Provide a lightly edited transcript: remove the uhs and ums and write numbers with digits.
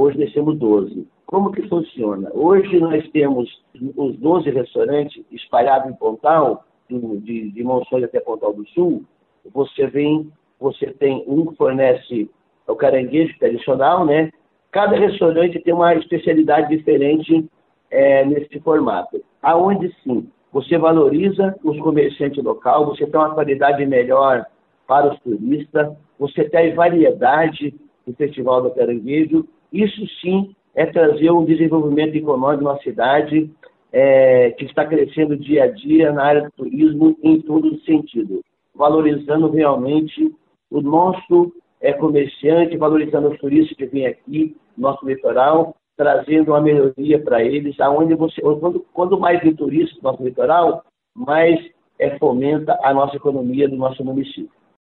Hoje nós temos 12. Como que funciona? Hoje nós temos os 12 restaurantes espalhados em Pontal, de Monções até Pontal do Sul. Você tem um que fornece o caranguejo tradicional, né? Cada restaurante tem uma especialidade diferente nesse formato. Aonde sim, você valoriza os comerciantes locais, você tem uma qualidade melhor para os turistas, você tem variedade no Festival do Caranguejo. Isso sim é trazer um desenvolvimento econômico na cidade que está crescendo dia a dia na área do turismo em todo sentido, valorizando realmente o nosso comerciante, valorizando os turistas que vêm aqui, nosso litoral, trazendo uma melhoria para eles, aonde quando mais de turistas no nosso litoral, mais fomenta a nossa economia do nosso município.